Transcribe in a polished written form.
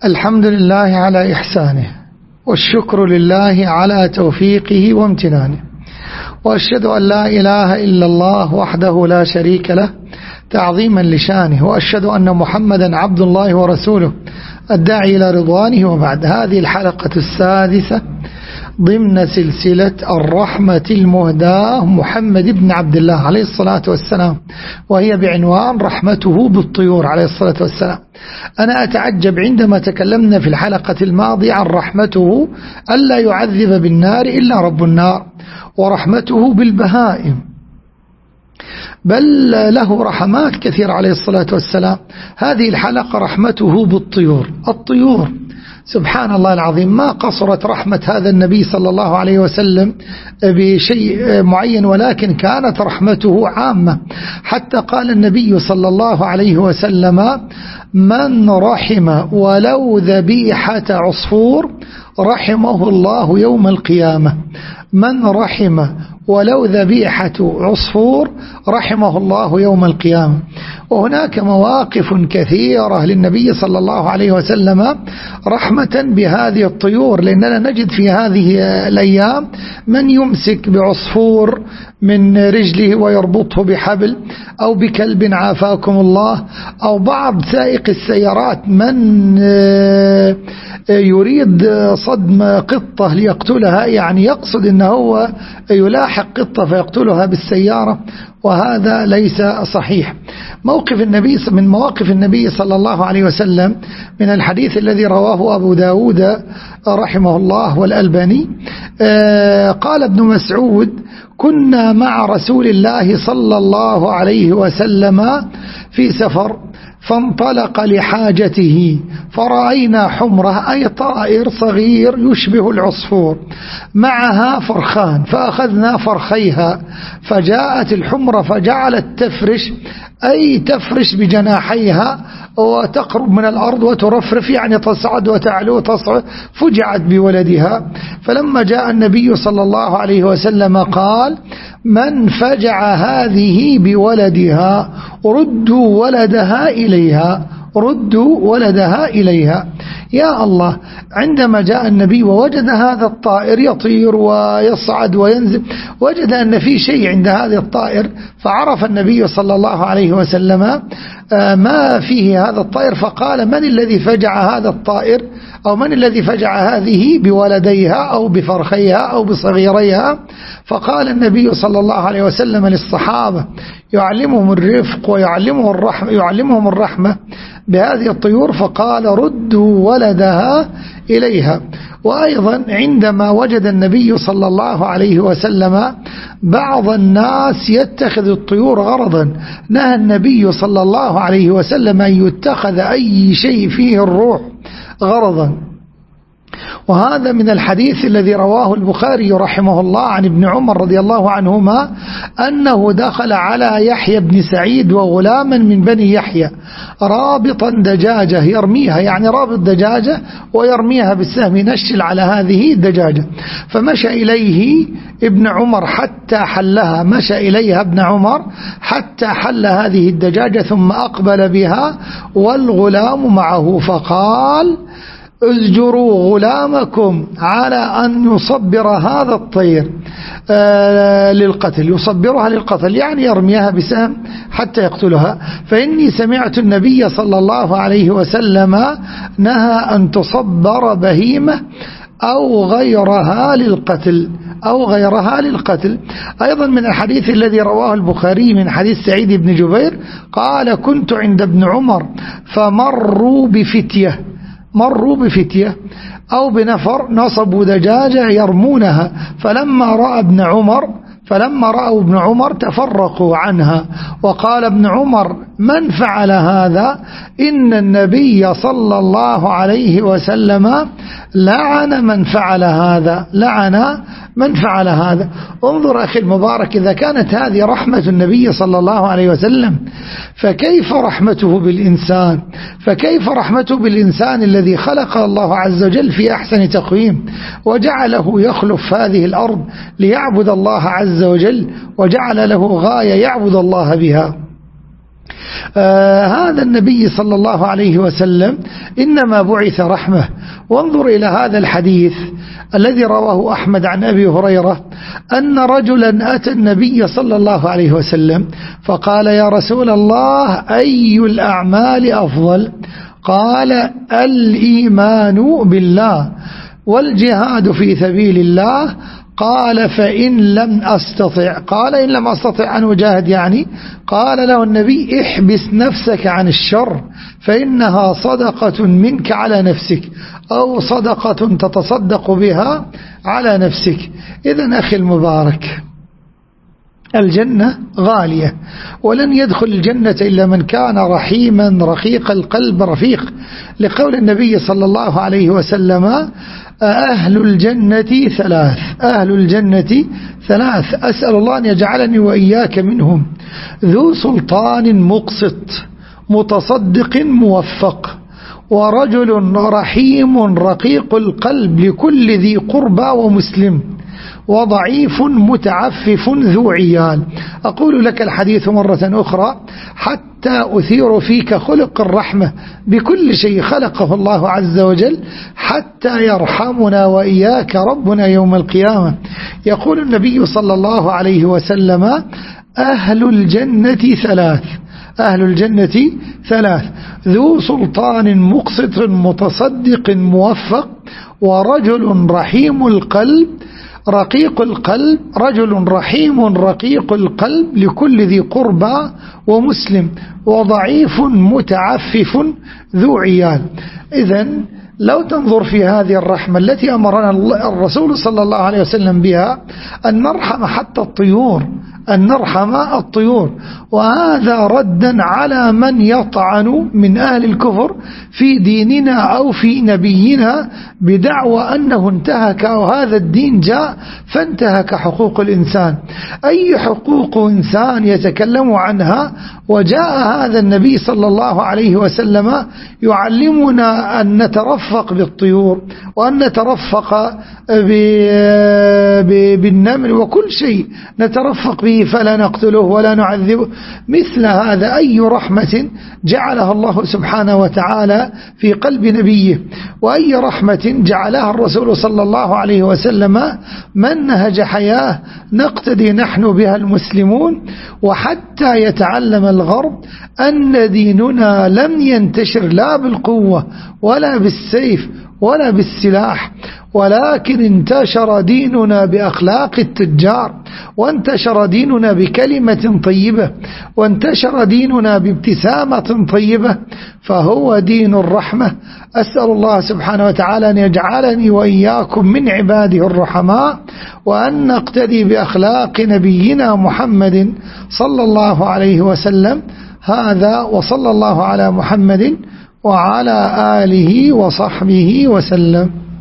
الحمد لله على إحسانه، والشكر لله على توفيقه وامتنانه، وأشهد أن لا إله إلا الله وحده لا شريك له تعظيما لشانه، وأشهد أن محمدا عبد الله ورسوله الداعي إلى رضوانه. وبعد، هذه الحلقة السادسة ضمن سلسلة الرحمة المهداة محمد بن عبد الله عليه الصلاة والسلام، وهي بعنوان رحمته بالطيور عليه الصلاة والسلام. أنا أتعجب عندما تكلمنا في الحلقة الماضية عن رحمته ألا يعذب بالنار إلا رب النار، ورحمته بالبهائم، بل له رحمات كثيرة عليه الصلاة والسلام. هذه الحلقة رحمته بالطيور. الطيور سبحان الله العظيم ما قصرت رحمة هذا النبي صلى الله عليه وسلم بشيء معين، ولكن كانت رحمته عامة، حتى قال النبي صلى الله عليه وسلم: من رحم ولو ذبيحة عصفور رحمه الله يوم القيامة. من رحم ولو ذبيحة عصفور رحمه الله يوم القيامة. وهناك مواقف كثيرة للنبي صلى الله عليه وسلم رحمة بهذه الطيور، لأننا نجد في هذه الأيام من يمسك بعصفور من رجله ويربطه بحبل، أو بكلب عافاكم الله، أو بعض سائق السيارات من يريد صدم قطة ليقتلها، يعني يقصد أنه هو يلاحق قطة فيقتلها بالسيارة، وهذا ليس صحيح. من مواقف النبي صلى الله عليه وسلم من الحديث الذي رواه أبو داود رحمه الله والألباني، قال ابن مسعود: كنا مع رسول الله صلى الله عليه وسلم في سفر، فانطلق لحاجته فرأينا حمرة، أي طائر صغير يشبه العصفور، معها فرخان، فأخذنا فرخيها، فجاءت الحمرة فجعلت تفرش، أي تفرش بجناحيها وتقرب من الأرض وترفرف، يعني تصعد وتعلو تصعد، فجعت بولدها. فلما جاء النبي صلى الله عليه وسلم قال: من فجع هذه بولدها ردوا ولدها إليها، ردوا ولدها إليها. يا الله، عندما جاء النبي ووجد هذا الطائر يطير ويصعد وينزل، وجد أن في شيء عند هذا الطائر، فعرف النبي صلى الله عليه وسلم ما فيه هذا الطائر، فقال: من الذي فجع هذا الطائر، أو من الذي فجع هذه بولديها أو بفرخيها أو بصغيريها؟ فقال النبي صلى الله عليه وسلم للصحابة يعلمهم الرفق ويعلمهم الرحمة بهذه الطيور، فقال: ردوا ولدها إليها. وأيضا عندما وجد النبي صلى الله عليه وسلم بعض الناس يتخذ الطيور غرضا، نهى النبي صلى الله عليه وسلم أن يتخذ أي شيء فيه الروح غرضا. وهذا من الحديث الذي رواه البخاري رحمه الله عن ابن عمر رضي الله عنهما أنه دخل على يحيى بن سعيد وغلاما من بني يحيى رابطا دجاجة يرميها، يعني رابط دجاجة ويرميها بالسهم ينشل على هذه الدجاجة، فمشى إليه ابن عمر حتى حلها، مشى إليها ابن عمر حتى حل هذه الدجاجة، ثم أقبل بها والغلام معه، فقال: ازجروا غلامكم على أن يصبر هذا الطير للقتل، يصبرها للقتل، يعني يرميها بسهم حتى يقتلها، فإني سمعت النبي صلى الله عليه وسلم نهى أن تصبر بهيمة أو غيرها للقتل. أيضا من الحديث الذي رواه البخاري من حديث سعيد بن جبير قال: كنت عند ابن عمر فمروا بفتية أو بنفر نصبوا دجاجة يرمونها، فلما رأوا ابن عمر تفرقوا عنها، وقال ابن عمر: من فعل هذا؟ إن النبي صلى الله عليه وسلم لعن من فعل هذا. انظر أخي المبارك، إذا كانت هذه رحمة النبي صلى الله عليه وسلم، فكيف رحمته بالإنسان الذي خلق الله عز وجل في أحسن تقويم، وجعله يخلف هذه الأرض ليعبد الله عز وجل، وجعل له غاية يعبد الله بها. هذا النبي صلى الله عليه وسلم إنما بعث رحمة. وانظر إلى هذا الحديث الذي رواه أحمد عن أبي هريرة أن رجلا أتى النبي صلى الله عليه وسلم فقال: يا رسول الله، أي الأعمال أفضل؟ قال: الإيمان بالله والجهاد في سبيل الله. قال: فإن لم أستطع. قال: إن لم أستطع أن أجاهد يعني. قال له النبي: احبس نفسك عن الشر فإنها صدقة منك على نفسك، أو صدقة تتصدق بها على نفسك. إذن أخي المبارك، الجنة غالية، ولن يدخل الجنة إلا من كان رحيما رقيق القلب رفيق، لقول النبي صلى الله عليه وسلم: أهل الجنة ثلاث. أهل الجنة ثلاث، أسأل الله أن يجعلني وإياك منهم: ذو سلطان مقسط، متصدق موفق، ورجل رحيم رقيق القلب لكل ذي قربى ومسلم، وضعيف متعفف ذو عيال. أقول لك الحديث مرة أخرى حتى أثير فيك خلق الرحمة بكل شيء خلقه الله عز وجل، حتى يرحمنا وإياك ربنا يوم القيامة. يقول النبي صلى الله عليه وسلم: أهل الجنة ثلاث. أهل الجنة ثلاث: ذو سلطان مقسط متصدق موفق، ورجل رحيم القلب رقيق القلب، رجل رحيم رقيق القلب لكل ذي قربى ومسلم، وضعيف متعفف ذو عيال. إذن لو تنظر في هذه الرحمة التي أمرنا الرسول صلى الله عليه وسلم بها، أن نرحم حتى الطيور، أن نرحم الطيور، وهذا ردا على من يطعن من أهل الكفر في ديننا أو في نبينا بدعوى أنه انتهك أو هذا الدين جاء فانتهك حقوق الإنسان. أي حقوق إنسان يتكلم عنها؟ وجاء هذا النبي صلى الله عليه وسلم يعلمنا أن نترفق بالطيور، وأن نترفق بالنمل، وكل شيء نترفق به فلا نقتله ولا نعذبه. مثل هذا أي رحمة جعلها الله سبحانه وتعالى في قلب نبيه، وأي رحمة جعلها الرسول صلى الله عليه وسلم منهج حياة نقتدي نحن بها المسلمون. وحتى يتعلم الغرب أن ديننا لم ينتشر لا بالقوة ولا بالسيف ولا بالسلاح، ولكن انتشر ديننا بأخلاق التجار، وانتشر ديننا بكلمة طيبة، وانتشر ديننا بابتسامة طيبة، فهو دين الرحمة. أسأل الله سبحانه وتعالى أن يجعلني وإياكم من عباده الرحماء، وأن نقتدي بأخلاق نبينا محمد صلى الله عليه وسلم. هذا، وصلى الله على محمد وعلى آله وصحبه وسلم.